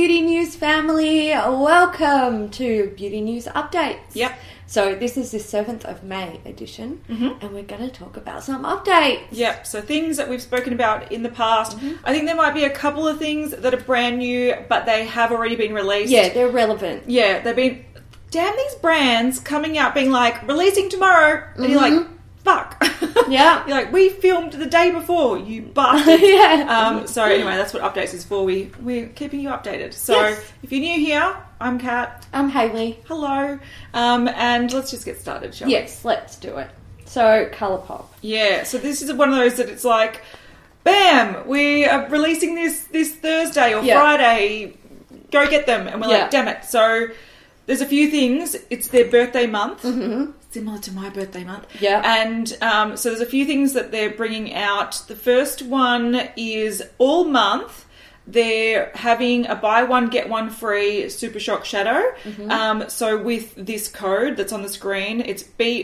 Beauty News family. Welcome to Beauty News Updates. Yep. So this is the 7th of May edition, and we're going to talk about some updates. Yep, so things that we've spoken about in the past. I think there might be a couple of things that are brand new, but they have already been released. Yeah, they're relevant. Yeah, they've been... Damn these brands coming out being like, releasing tomorrow. And you're like, fuck. Yeah. You're like, we filmed the day before, you bastards. Yeah. So anyway, that's what updates is for. We're keeping you updated. So Yes. if you're new here, I'm Kat. I'm Hayley. Hello. And let's just get started, shall we? Yes, let's do it. So, Colourpop. Yeah, so this is one of those that it's like, bam, we are releasing this Thursday or Friday, go get them. And we're like, damn it. So there's a few things. It's their birthday month, similar to my birthday month. Yeah. And so there's a few things that they're bringing out. The first one is all month. They're having a buy one, get one free Super Shock Shadow. So with this code that's on the screen, it's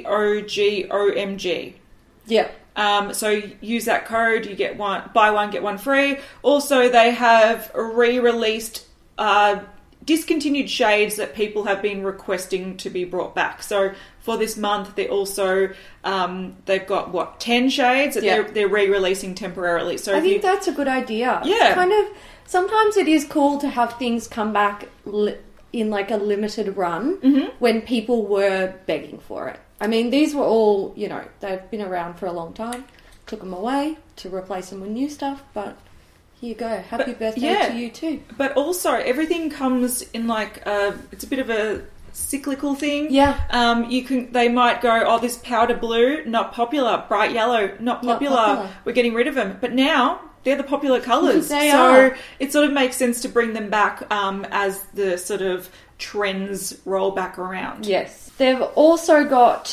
BOGOMG. Yep. So use that code, you get buy one, get one free. Also, they have re-released discontinued shades that people have been requesting to be brought back. So for this month, they also they've got 10 shades that they're re-releasing temporarily. So I think that's a good idea. Yeah. It's kind of, sometimes it is cool to have things come back in like a limited run when people were begging for it. I mean, these were all, they've been around for a long time. Took them away to replace them with new stuff, but here you go. Happy birthday to you too. But also, everything comes in like it's a bit of a cyclical thing. Yeah. They might go, oh, this powder blue, not popular. Bright yellow, not popular. We're getting rid of them. But now they're the popular colours. They are. It sort of makes sense to bring them back as the sort of trends roll back around. Yes. They've also got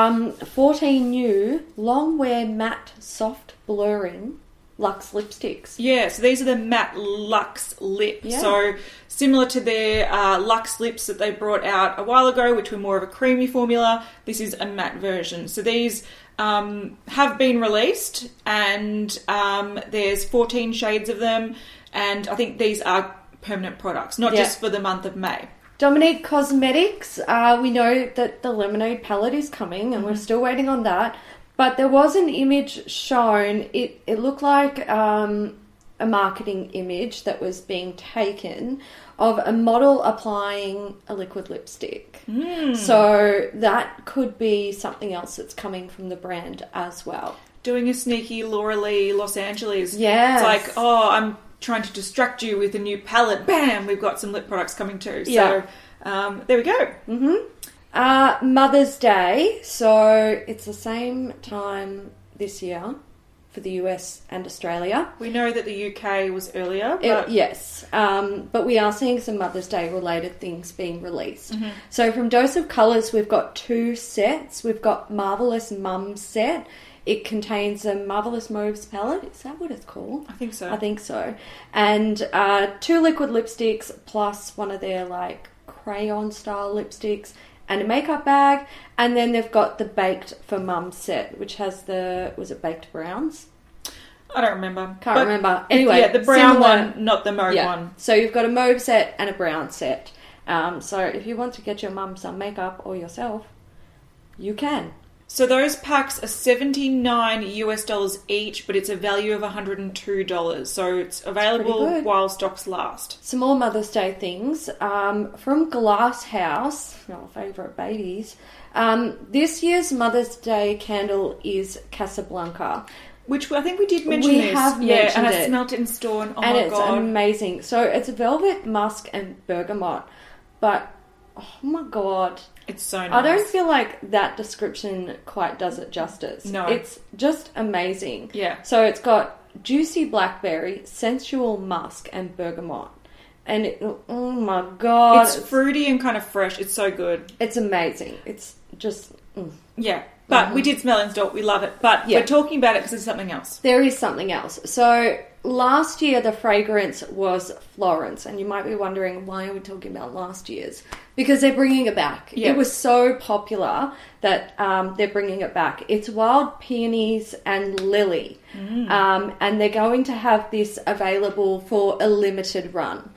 14 new long wear matte soft blurring Luxe lipsticks. Yeah, so these are the matte Luxe lip. Yeah. So similar to their Luxe lips that they brought out a while ago, which were more of a creamy formula, this is a matte version. So these have been released, and there's 14 shades of them, and I think these are permanent products, not just for the month of May. Dominique Cosmetics, we know that the Lemonade palette is coming, and we're still waiting on that. But there was an image shown. It looked like a marketing image that was being taken of a model applying a liquid lipstick. So that could be something else that's coming from the brand as well. Doing a sneaky Laura Lee Los Angeles. Yes. It's like, oh, I'm trying to distract you with a new palette. Bam, we've got some lip products coming too. So there we go. Mother's Day, so it's the same time this year for the US and Australia. We know that the UK was earlier. But Yes, but we are seeing some Mother's Day related things being released. So from Dose of Colours, we've got 2 sets. We've got Marvellous Mum set. It contains a Marvellous Mauves palette. Is that what it's called? I think so. I think so. And 2 liquid lipsticks plus one of their like crayon style lipsticks and a makeup bag. And then they've got the Baked for Mum set, which has was it Baked Browns? I don't remember. Can't remember. Anyway, yeah, the brown similar, one, not the mauve one. So you've got a mauve set and a brown set. So if you want to get your mum some makeup or yourself, you can. So those packs are $79 each, but it's a value of $102. So it's available while stocks last. Some more Mother's Day things. From Glass House, our favourite babies. This year's Mother's Day candle is Casablanca. Which I think we did mention We this. have mentioned and I it. smelt it in store, and And God. it's amazing. So it's velvet, musk and bergamot. But, oh my God. It's so nice. I don't feel like that description quite does it justice. No. It's just amazing. Yeah. So it's got juicy blackberry, sensual musk, and bergamot. And oh my God. It's fruity and kind of fresh. It's so good. It's amazing. It's just... Yeah. But we did smell it in store. We love it. But we're talking about it because there's something else. There is something else. So last year the fragrance was Florence, and you might be wondering, why are we talking about last year's? Because they're bringing it back. Yeah. It was so popular that they're bringing it back. It's Wild Peonies and Lily, and they're going to have this available for a limited run.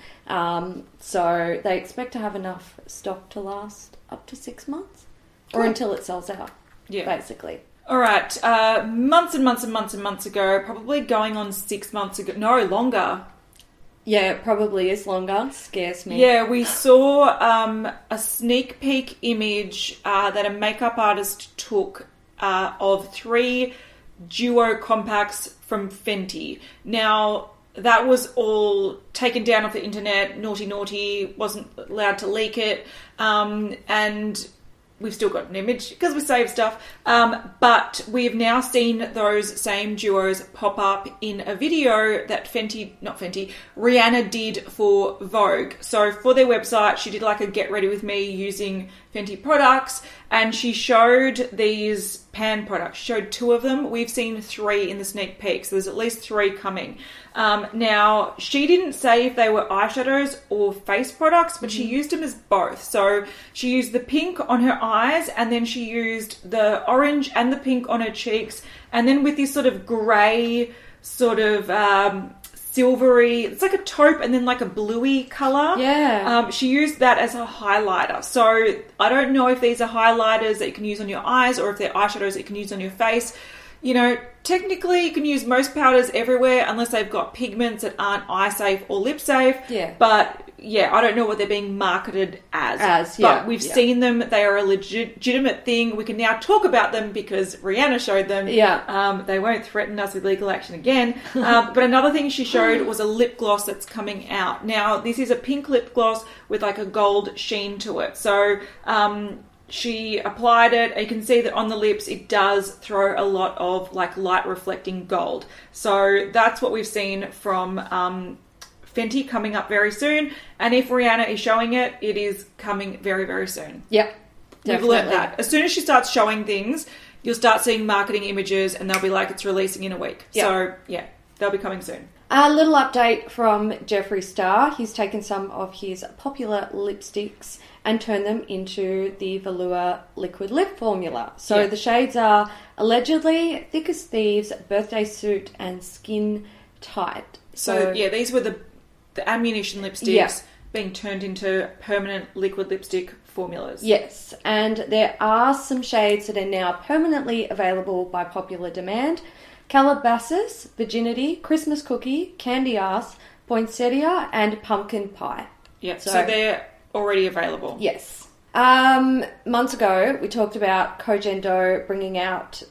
So they expect to have enough stock to last up to 6 months, or until it sells out, basically. All right, months and months and months and months ago, probably going on 6 months ago, no, longer. Yeah, it probably is longer. Scares me. Yeah, we saw a sneak peek image that a makeup artist took of 3 duo compacts from Fenty. Now, that was all taken down off the internet. Naughty wasn't allowed to leak it, and we've still got an image because we save stuff. But we've now seen those same duos pop up in a video that Rihanna did for Vogue. So for their website, she did like a get ready with me using Fenty products, and she showed these pan products. She showed 2 of them. We've seen 3 in the sneak peek, so there's at least 3 coming. Now, she didn't say if they were eyeshadows or face products, but she used them as both. So she used the pink on her eyes, and then she used the orange and the pink on her cheeks, and then with this sort of grey, sort of silvery, it's like a taupe and then like a bluey colour. Yeah. She used that as a highlighter. So I don't know if these are highlighters that you can use on your eyes or if they're eyeshadows that you can use on your face. You know, technically you can use most powders everywhere unless they've got pigments that aren't eye safe or lip safe. Yeah. But yeah, I don't know what they're being marketed as. But we've seen them. They are a legitimate thing. We can now talk about them because Rihanna showed them. Yeah. They won't threaten us with legal action again. But another thing she showed was a lip gloss that's coming out. Now, this is a pink lip gloss with like a gold sheen to it. So, she applied it. You can see that on the lips, it does throw a lot of like light reflecting gold. So that's what we've seen from Fenty coming up very soon. And if Rihanna is showing it, it is coming very, very soon. Yep. We've learned that. As soon as she starts showing things, you'll start seeing marketing images and they'll be like, it's releasing in a week. Yep. So yeah, they'll be coming soon. A little update from Jeffree Star. He's taken some of his popular lipsticks and turned them into the Velour liquid lip formula. So the shades are allegedly Thick as Thieves, Birthday Suit, and Skin Tight. So yeah, these were the ammunition lipsticks being turned into permanent liquid lipstick formulas. Yes, and there are some shades that are now permanently available by popular demand. Calabasas, Virginity, Christmas Cookie, Candy Ass, Poinsettia, and Pumpkin Pie. Yeah, so they're already available. Yes. Months ago, we talked about Kojendo bringing out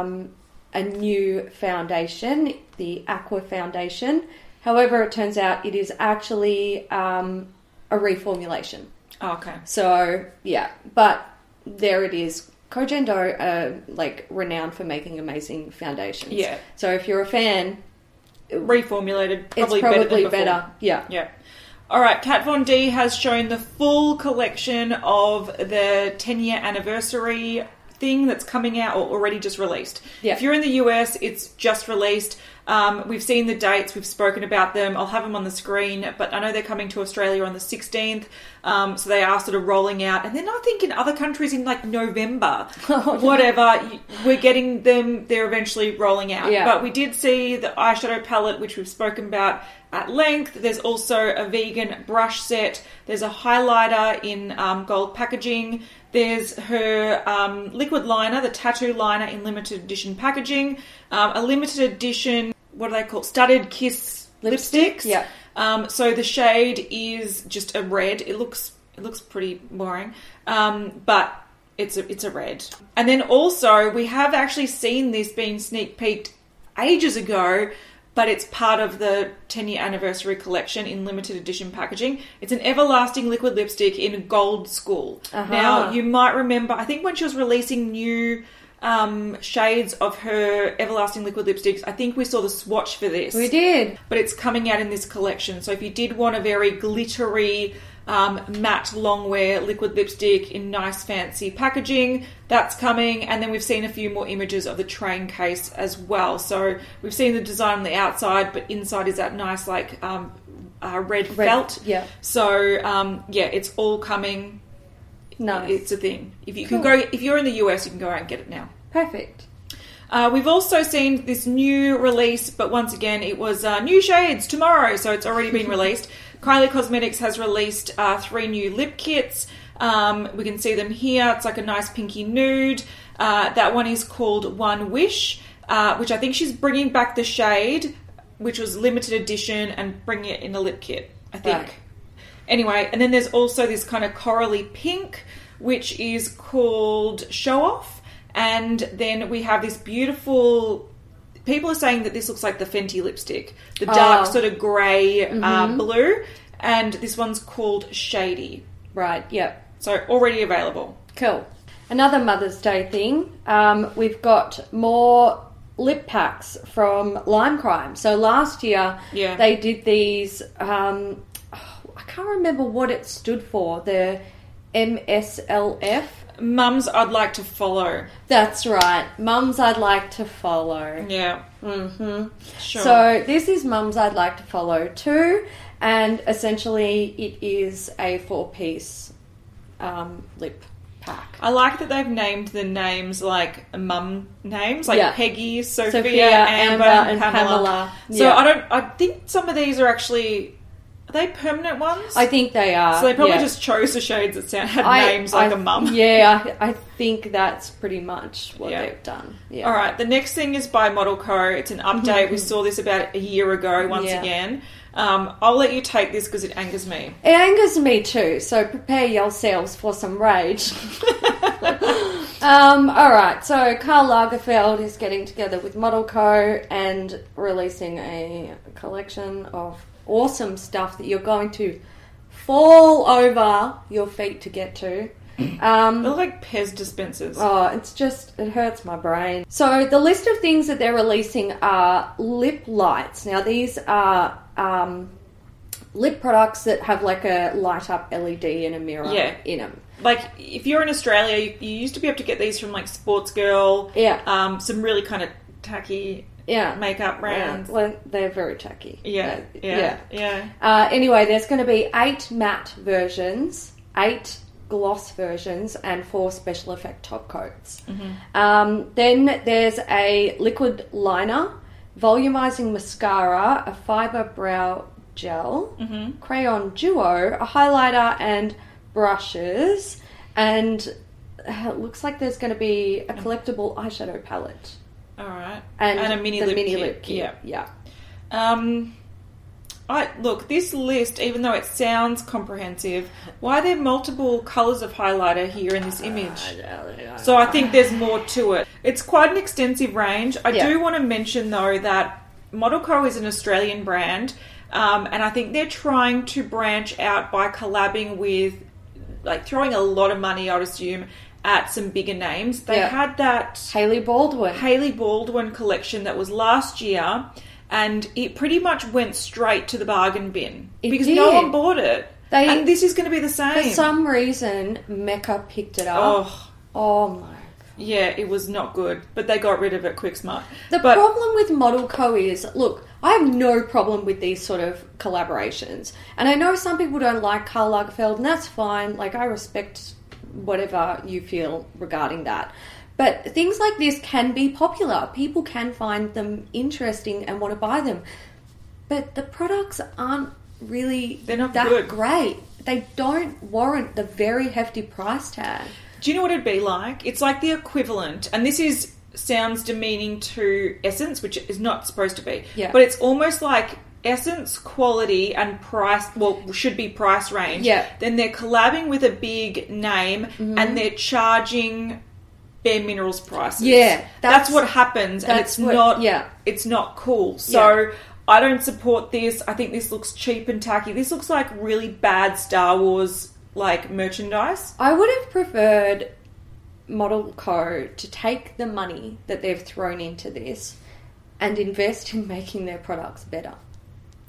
a new foundation, the Aqua Foundation. However, it turns out it is actually a reformulation. Oh, okay. So, yeah, but there it is. Kojendo are like renowned for making amazing foundations. Yeah. So if you're a fan, reformulated, it's probably better than before. better. Yeah. Yeah. All right, Kat Von D has shown the full collection of the 10-year anniversary thing that's coming out or already just released. Yeah. If you're in the US, it's just released. We've seen the dates. We've spoken about them. I'll have them on the screen, but I know they're coming to Australia on the 16th. So they are sort of rolling out. And then I think in other countries in like November, whatever, we're getting them. They're eventually rolling out. Yeah. But we did see the eyeshadow palette, which we've spoken about at length. There's also a vegan brush set. There's a highlighter in gold packaging. There's her liquid liner, the tattoo liner in limited edition packaging. A limited edition, what are they called? Studded Kiss lipsticks. Yeah. So the shade is just a red. It looks pretty boring, but it's a red. And then also we have actually seen this being sneak peeked ages ago, but it's part of the 10-year anniversary collection in limited edition packaging. It's an everlasting liquid lipstick in Gold School. Uh-huh. Now, you might remember, I think when she was releasing new shades of her everlasting liquid lipsticks, I think we saw the swatch for this. We did. But it's coming out in this collection. So if you did want a very glittery, matte longwear liquid lipstick in nice fancy packaging. That's coming. And then we've seen a few more images of the train case as well. So we've seen the design on the outside, but inside is that nice red felt. Yeah. So it's all coming. Nice. It's a thing. If you're in the US, you can go out and get it now. Perfect. We've also seen this new release, but once again, it was new shades tomorrow, so it's already been released. Kylie Cosmetics has released 3 new lip kits. We can see them here. It's like a nice pinky nude. That one is called One Wish, which I think she's bringing back the shade, which was limited edition, and bringing it in a lip kit, I think. Right. Anyway, and then there's also this kind of corally pink, which is called Show Off. And then we have this beautiful... People are saying that this looks like the Fenty lipstick. The dark sort of grey blue. And this one's called Shady. Right, yep. So already available. Cool. Another Mother's Day thing. We've got more lip packs from Lime Crime. So last year they did these... I can't remember what it stood for. The MSLF. Mums I'd like to follow. That's right. Mums I'd like to follow. Yeah. Mm-hmm. Sure. So this is Mums I'd like to follow too. And essentially it is a 4-piece lip pack. I like that they've named the names like mum names, like Peggy, Sophia, Amber, and Pamela. So I think some of these are actually... Are they permanent ones? I think they are. So they probably just chose the shades that had names like a mum. Yeah, I think that's pretty much what they've done. Yeah. All right, the next thing is by Model Co. It's an update. We saw this about a year ago once again. I'll let you take this because it angers me. It angers me too, so prepare yourselves for some rage. Alright, so Karl Lagerfeld is getting together with Model Co. and releasing a collection of awesome stuff that you're going to fall over your feet to get to. They look like Pez dispensers. Oh, it hurts my brain. So the list of things that they're releasing are lip lights. Now these are lip products that have like a light up LED and a mirror in them. Like if you're in Australia, you used to be able to get these from like Sports Girl. Yeah. Some really kind of tacky makeup brands. Yeah. Well, they're very tacky. Yeah. Anyway, there's going to be 8 matte versions, 8 gloss versions, and 4 special effect top coats. Then there's a liquid liner, volumizing mascara, a fiber brow gel, crayon duo, a highlighter, and brushes. And it looks like there's going to be a collectible eyeshadow palette. All right. And a mini lip kit. Yeah. Look, this list, even though it sounds comprehensive, why are there multiple colours of highlighter here in this image? So I think there's more to it. It's quite an extensive range. I do want to mention, though, that Model Co. is an Australian brand, and I think they're trying to branch out by collabing with, like, throwing a lot of money, I would assume, at some bigger names. They had that Hailey Baldwin collection that was last year, and it pretty much went straight to the bargain bin because no one bought it. And this is going to be the same. For some reason, Mecca picked it up. Oh my. Yeah, it was not good, but they got rid of it quick smart. The problem with Model Co. is, look, I have no problem with these sort of collaborations. And I know some people don't like Karl Lagerfeld, and that's fine. Like, I respect whatever you feel regarding that. But things like this can be popular. People can find them interesting and want to buy them. But the products aren't really that good. Great. They don't warrant the very hefty price tag. Do you know what it'd be like? It's like the equivalent, and this sounds demeaning to Essence, which is not supposed to be. Yeah. But it's almost like Essence quality and price, should be price range. Yeah. Then they're collabing with a big name and they're charging Bare Minerals prices. Yeah. That's what happens, and it's not cool. So I don't support this. I think this looks cheap and tacky. This looks like really bad Star Wars like merchandise. I would have preferred Model Co. to take the money that they've thrown into this and invest in making their products better.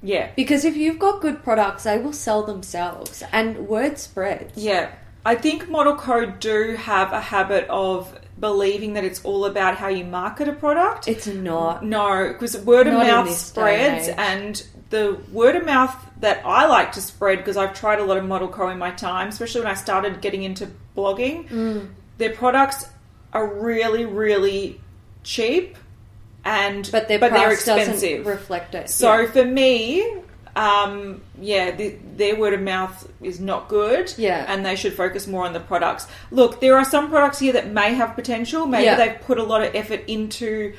Yeah. Because if you've got good products, they will sell themselves, and word spreads. Yeah. I think Model Co. do have a habit of believing that it's all about how you market a product. It's not. No, because word of Not in mouth this spreads, day and age. and the word of mouth that I like to spread, because I've tried a lot of Model Co. in my time, especially when I started getting into blogging, their products are really, really cheap, But their they're price expensive. doesn't reflect it. So for me, their word of mouth is not good. Yeah. And they should focus more on the products. Look, there are some products here that may have potential. Maybe they've put a lot of effort into,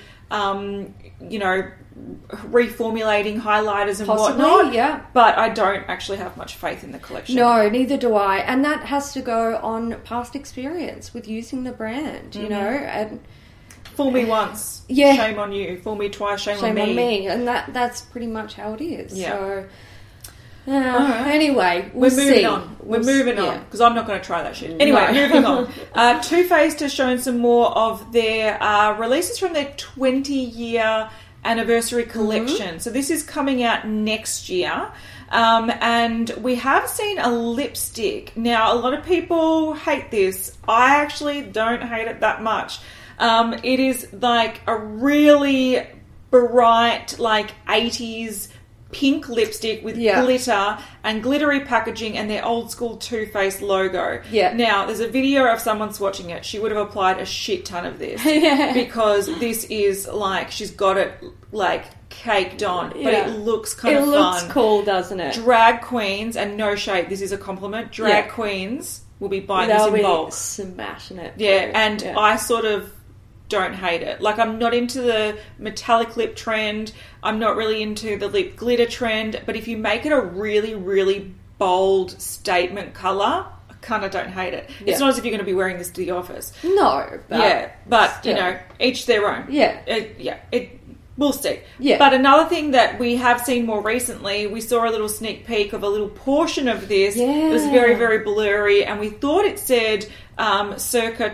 reformulating highlighters and Possibly, whatnot. yeah. But I don't actually have much faith in the collection. No, neither do I. And that has to go on past experience with using the brand, you know, and Fool me once, Yeah. shame on you. Fool me twice, shame shame on on me. And that's pretty much how it is. Yeah. So, Alright. anyway, We're moving see. on. We're We'll moving yeah. on because I'm not going to try that shit. Anyway, No. moving on. Too Faced has shown some more of their releases from their 20-year anniversary collection. So this is coming out next year. And we have seen a lipstick. Now, a lot of people hate this. I actually don't hate it that much. It is like a really bright, like 80s pink lipstick with glitter and glittery packaging and their old school Too Faced logo. Yeah. Now, there's a video of someone swatching it. She would have applied a shit ton of this. Because this is like, she's got it like caked on. But Yeah. it looks kind It of looks fun. cool, doesn't it? Drag queens, and no shade, this is a compliment, drag queens will be buying They'll this in be bulk. smashing it. Yeah, and Yeah. I sort of don't hate it. Like, I'm not into the metallic lip trend. I'm not really into the lip glitter trend. But if you make it a really, really bold statement colour, I kind of don't hate it. It's not as if you're going to be wearing this to the office. No, but but, still. you know, each their own. Yeah. We'll see. Yeah. But another thing that we have seen more recently, we saw a little sneak peek of a little portion of this. Yeah. It was very, very blurry, and we thought it said circa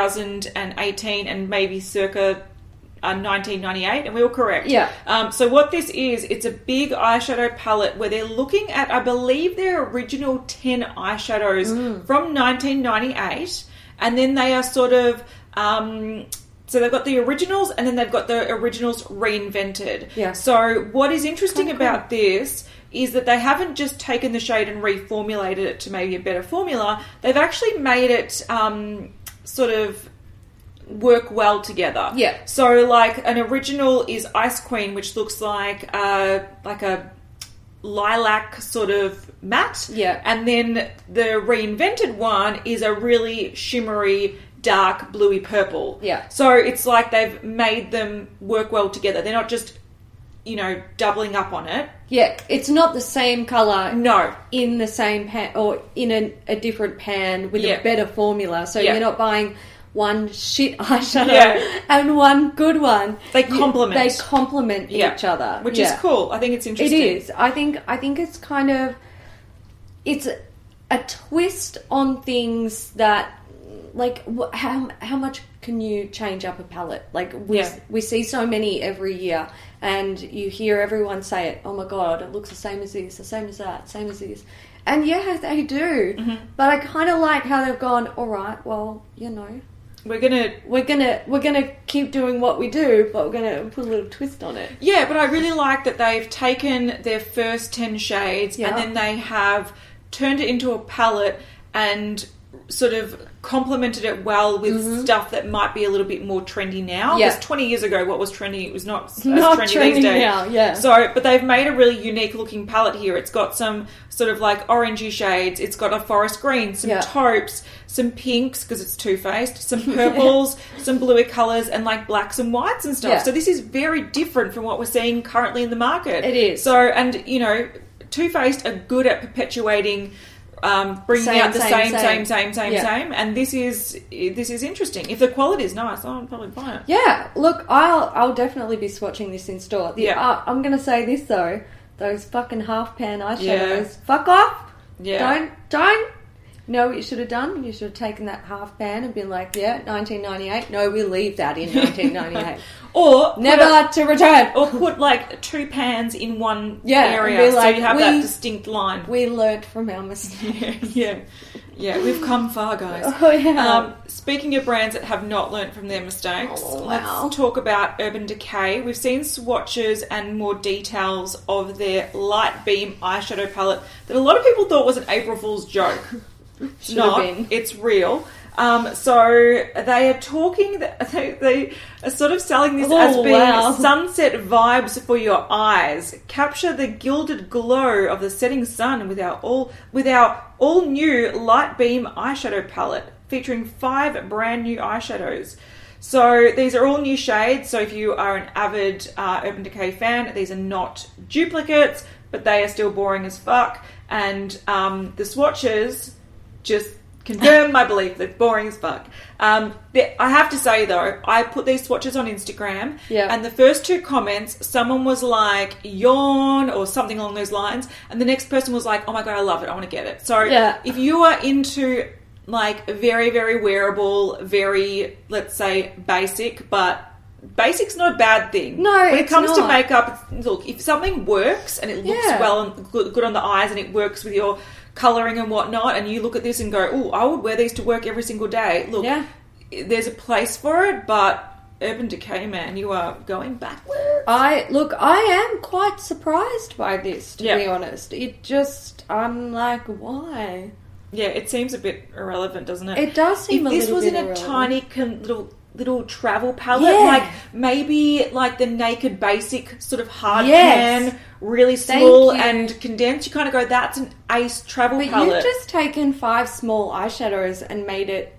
2018 and maybe circa 1998, and we were correct. Yeah. So what this is, it's a big eyeshadow palette where they're looking at, I believe, their original 10 eyeshadows from 1998, and then they are sort of... so they've got the originals, and then they've got the originals reinvented. Yeah. So what is interesting about this is that they haven't just taken the shade and reformulated it to maybe a better formula. They've actually made it sort of work well together. Yeah. So like an original is Ice Queen, which looks like a lilac sort of matte. Yeah. And then the reinvented one is a really shimmery, dark bluey purple. Yeah. So it's like they've made them work well together. They're not just, you know, doubling up on it. Yeah, it's not the same colour No. in the same pan or in a different pan with Yeah. a better formula. So Yeah. you're not buying one shit eyeshadow Yeah. and one good one. They complement. They complement each other. Which is cool. I think it's interesting. It is. I think it's kind of... It's a twist on things that... Like, how much can you change up a palette? Like, we see so many every year, and you hear everyone say it. Oh my god, it looks the same as this, the same as that, same as this. And yeah, they do. Mm-hmm. But I kind of like how they've gone. All right, well, you know, we're gonna keep doing what we do, but we're gonna put a little twist on it. Yeah, but I really like that they've taken their first 10 shades and then they have turned it into a palette and sort of complemented it well with stuff that might be a little bit more trendy now. Yeah. Because 20 years ago, what was trendy, it was not as Not trendy trendy these days. now, yeah. So, but they've made a really unique looking palette here. It's got some sort of like orangey shades. It's got a forest green, some taupes, some pinks because it's Too Faced, some purples, some bluey colours, and like blacks and whites and stuff. Yeah. So this is very different from what we're seeing currently in the market. It is. So, and you know, Too Faced are good at perpetuating. Bringing out the same, and this is interesting. If the quality is nice, I'll probably buy it. Yeah, look, I'll definitely be swatching this in store. I'm going to say this though, those fucking half pan eyeshadows, fuck off. Yeah. Don't know what you should have done? You should have taken that half pan and been like, yeah, 1998. No, we leave that in 1998. Or never to return. Or put like 2 pans in one Yeah, area, and be like, so you have that distinct line. We learnt from our mistakes. Yeah, we've come far, guys. Oh, yeah. Speaking of brands that have not learnt from their mistakes, wow. let's talk about Urban Decay. We've seen swatches and more details of their Light Beam eyeshadow palette that a lot of people thought was an April Fool's joke. Should have been. It's real. So they are talking, they are sort of selling this as being sunset vibes for your eyes. Capture the gilded glow of the setting sun with our all new Light Beam eyeshadow palette, featuring 5 brand new eyeshadows. So these are all new shades. So if you are an avid Urban Decay fan, these are not duplicates, but they are still boring as fuck. And the swatches just confirm my belief that boring as fuck. I have to say though, I put these swatches on Instagram, and the first 2 comments, someone was like, yawn, or something along those lines, and the next person was like, oh my god, I love it, I want to get it. So if you are into like very, very wearable, very, let's say, basic, but basic's not a bad thing. No, when it comes not. to makeup, look, if something works and it looks well and good on the eyes and it works with your colouring and whatnot, and you look at this and go, oh, I would wear these to work every single day. Look, there's a place for it, but Urban Decay, man, you are going backwards. I am quite surprised by this, to be honest. It just, I'm like, why? Yeah, it seems a bit irrelevant, doesn't it? It does seem a little bit irrelevant. If this was in a tiny little travel palette, like maybe like the Naked Basic sort of hard pan, really small and condensed, you kind of go, that's an ace travel palette. But you've just taken 5 small eyeshadows and made it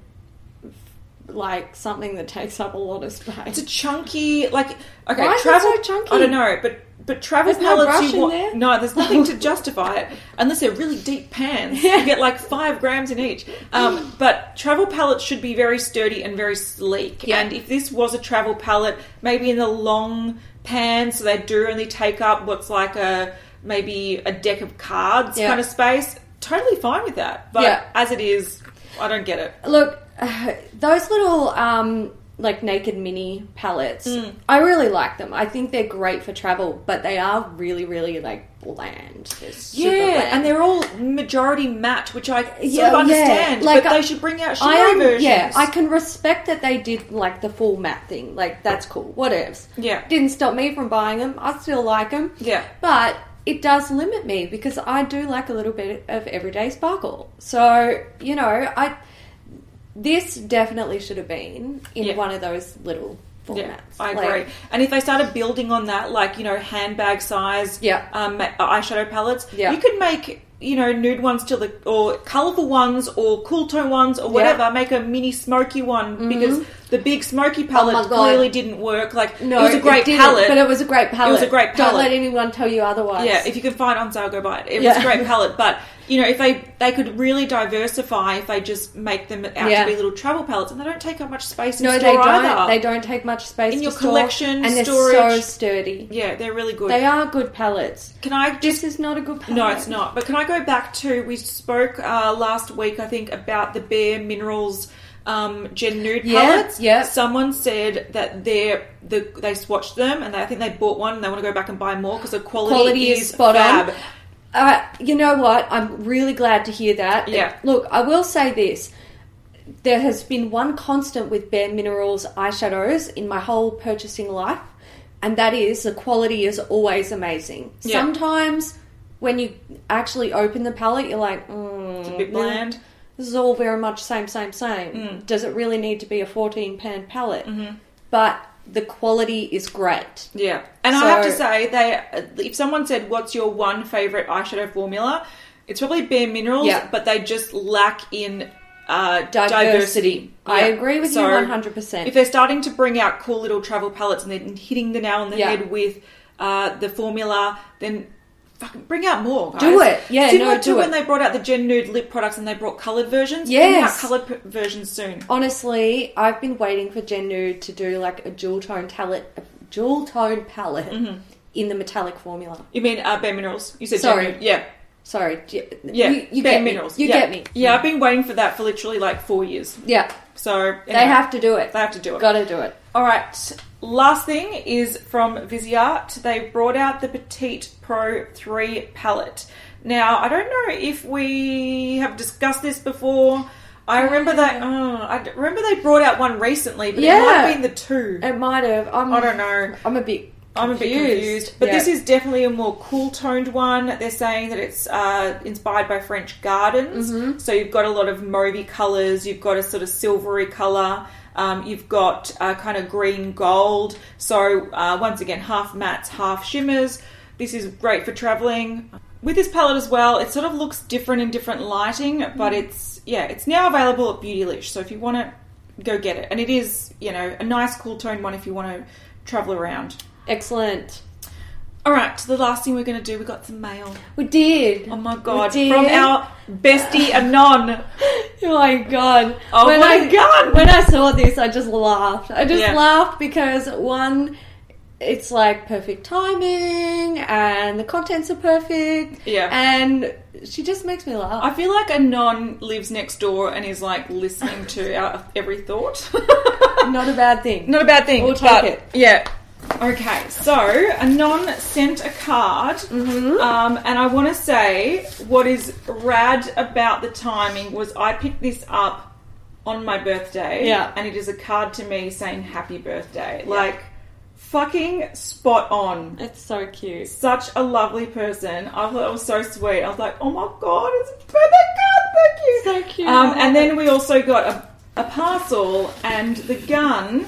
like something that takes up a lot of space. It's a chunky, like, okay, why travel. is it so chunky? I don't know, but travel there's palettes, no brush in there? No, there's nothing to justify it unless they're really deep pans. You get like 5 grams in each. But travel palettes should be very sturdy and very sleek. And if this was a travel palette, maybe in the long pan, so they do only take up what's like maybe a deck of cards kind of space, totally fine with that. But as it is, I don't get it. Look, those little like Naked Mini palettes, I really like them. I think they're great for travel, but they are really, really like bland. They're super bland. And they're all majority matte, which I sort of understand. Like, but they should bring out shimmery versions. Yeah, I can respect that they did like the full matte thing. Like, that's cool. Whatevs. Yeah, didn't stop me from buying them. I still like them. Yeah, but it does limit me because I do like a little bit of everyday sparkle. So, you know, this definitely should have been in one of those little formats. Yeah, I agree. And if they started building on that, like, you know, handbag size eyeshadow palettes, you could make, you know, nude ones or colourful ones or cool tone ones or whatever, make a mini smoky one because the big smoky palette clearly didn't work. Like, it was a great palette. But it was a great palette. It was a great palette. Don't let anyone tell you otherwise. Yeah, if you can find it on sale, go buy it. It was a great palette. But, you know, if they could really diversify if they just make them out to be little travel palettes, and they don't take up much space in store either. They don't take much space in your store, collection, and storage. They're so sturdy. Yeah, they're really good. They are good palettes. This is not a good palette. No, it's not. But can I go back to, we spoke last week, I think, about the Bare Minerals Gen Nude palettes. Yeah. Someone said that they swatched them, and I think they bought one, and they want to go back and buy more because the quality is spot fab. on. You know what? I'm really glad to hear that. Yeah. Look, I will say this. There has been one constant with Bare Minerals eyeshadows in my whole purchasing life, and that is the quality is always amazing. Yeah. Sometimes when you actually open the palette, you're like, it's a bit bland. This is all very much same. Does it really need to be a 14-pan palette? Mm-hmm. But the quality is great. Yeah. And I have to say, if someone said, what's your one favourite eyeshadow formula, it's probably Bare Minerals, but they just lack in diversity. I agree with you 100%. If they're starting to bring out cool little travel palettes and they're hitting the nail on the head with the formula, then fucking bring out more, guys. Do it. Yeah, Similar to when they brought out the Gen Nude lip products and they brought coloured versions. Yes. Bring out coloured versions soon. Honestly, I've been waiting for Gen Nude to do like a dual tone palette in the metallic formula. You mean Bare Minerals? You said Sorry. Gen Nude. Yeah. Sorry. Yeah, you bare get minerals. me. You get me. Yeah, I've been waiting for that for literally like 4 years. Yeah. So anyway, They have to do it. They have to do it. Gotta do it. All right. Last thing is from Viseart. They brought out the Petite Pro 3 palette. Now, I don't know if we have discussed this before. I remember they brought out one recently, but it might have been the 2. It might have. I don't know. I'm a bit confused. But this is definitely a more cool-toned one. They're saying that it's inspired by French gardens. Mm-hmm. So you've got a lot of mauvey colours. You've got a sort of silvery colour. You've got kind of green gold. So once again, half mattes, half shimmers. This is great for travelling. With this palette as well, it sort of looks different in different lighting, but it's now available at Beautylish. So if you want it, go get it. And it is, a nice cool toned one if you want to travel around. Excellent. All right, so the last thing we're going to do, we got some mail. We did. Oh my God. From our bestie Anon. Oh my God. Oh my God. When I saw this, I just laughed. I just laughed because one, it's like perfect timing and the contents are perfect. Yeah. And she just makes me laugh. I feel like Anon lives next door and is like listening to our every thought. Not a bad thing. Not a bad thing. We'll take it. Yeah. Okay, so Anon sent a card, and I want to say what is rad about the timing was I picked this up on my birthday, and it is a card to me saying happy birthday. Yeah. Like, fucking spot on. It's so cute. Such a lovely person. I thought it was so sweet. I was like, oh my God, it's a birthday card, thank you. So cute. And then we also got a parcel and the gun.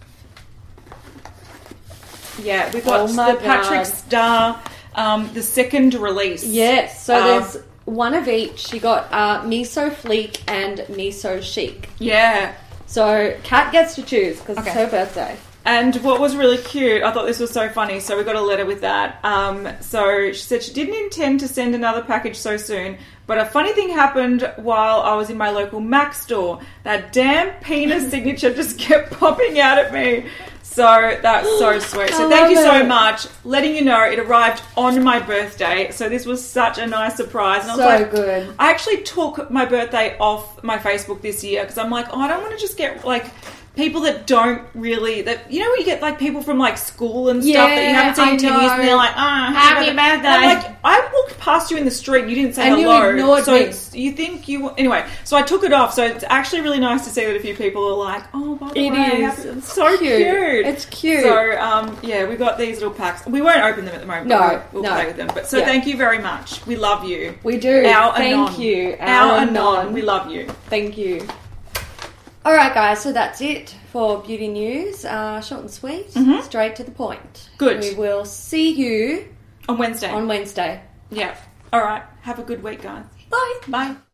Yeah, we got the Patrick Star, the second release. Yes, so there's one of each. She got Miso Fleek and Miso Chic. Yeah. So Kat gets to choose because it's her birthday. And what was really cute, I thought this was so funny, so we got a letter with that. So she said she didn't intend to send another package so soon, but a funny thing happened while I was in my local Mac store. That damn penis signature just kept popping out at me. So that's so sweet. So thank you so much. Letting you know it arrived on my birthday. So this was such a nice surprise. And I was like, good. I actually took my birthday off my Facebook this year because I'm like, I don't want to just get like people that don't really, that you know when you get like people from like school and stuff that you haven't seen in 10 years and they're like, happy birthday. I'm like, I walked past you in the street and you didn't say hello. You ignored me. You think you... Anyway, so I took it off. So it's actually really nice to see that a few people are like, oh, by the way. It is. It's so cute. It's cute. So, we got these little packs. We won't open them at the moment. No, We'll play with them. But so thank you very much. We love you. We do. Thank you. Our Anon. We love you. Thank you. All right, guys, so that's it for beauty news. Short and sweet, straight to the point. Good. We will see you on Wednesday. On Wednesday. Yeah. All right. Have a good week, guys. Bye. Bye.